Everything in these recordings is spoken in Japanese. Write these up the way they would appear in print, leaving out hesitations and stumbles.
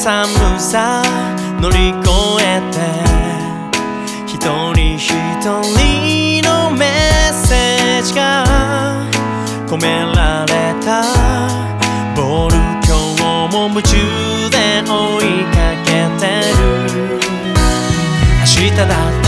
寒さ乗り越えて一人一人のメッセージが込められたボール今日も夢中で追いかけてる。明日だって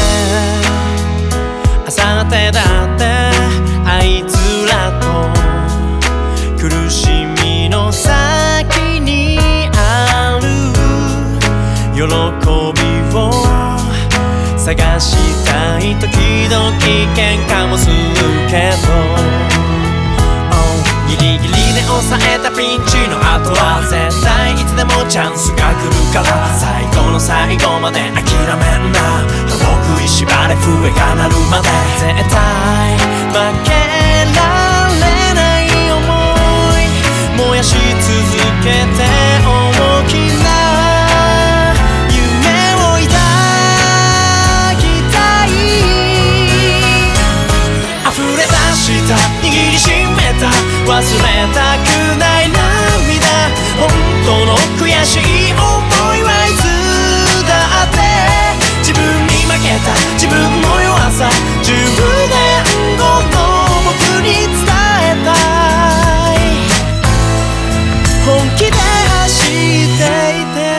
明後日だってあいつらと苦しみの先にある喜びを探したい。時々喧嘩もするけど、ギリギリで抑えたピンチの後は絶対いつでもチャンスが来るから、最後の最後まで諦めんな。歯食いしばれ笛が鳴るまで絶対負けられない想い燃やし続けて大きな夢を抱きたい。溢れ出した握りしめた忘れたくない涙、本当の悔しい思いはいつだって自分に負けた自分の弱さ10年後の僕に伝えたい。本気で走っていて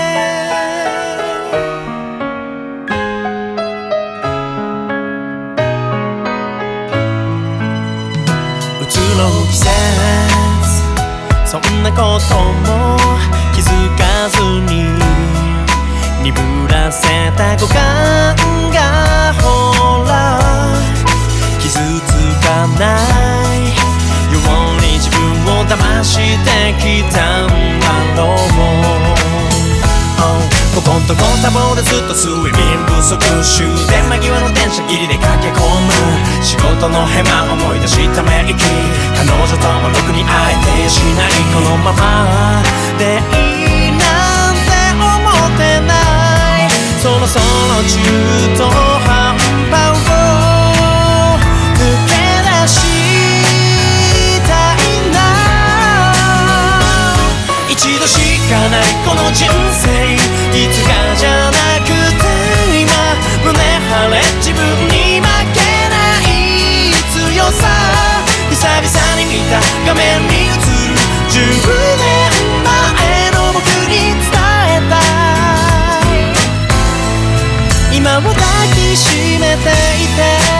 移ろう季節そんなことも気づかずに鈍らせた五感がほら傷つかないように自分を騙してきたんだろう。ここんとこ多忙でずっと睡眠不足、終電間際の電車切りで駆け込む仕事のヘマ思い出しため息、彼女ともろくに会えてしない。このままでいいなんて思ってない。そろそろ中途半端を抜け出したいな。一度しかないこの人生いつかじゃなくて今胸張れ自分に負けない強さ、久々に見た画面に映る10年前の僕に伝えたい。今を抱きしめていて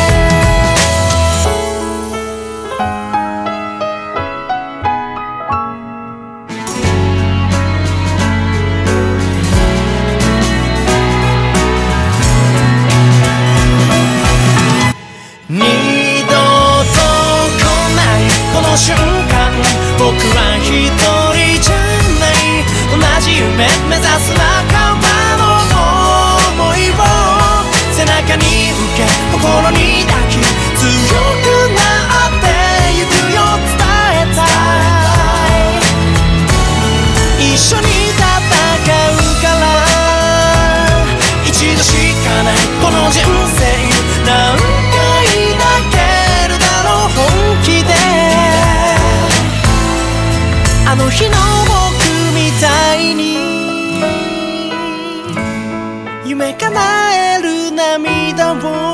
二度と来ないこの瞬間、僕は一人じゃない。同じ夢目指す仲間の想いを背中に受け心に抱き強くなってゆくよ伝えたい。一緒に戦うから一度しかないこの人生何回泣けるだろう本気で。あの日の僕みたいに夢叶える涙を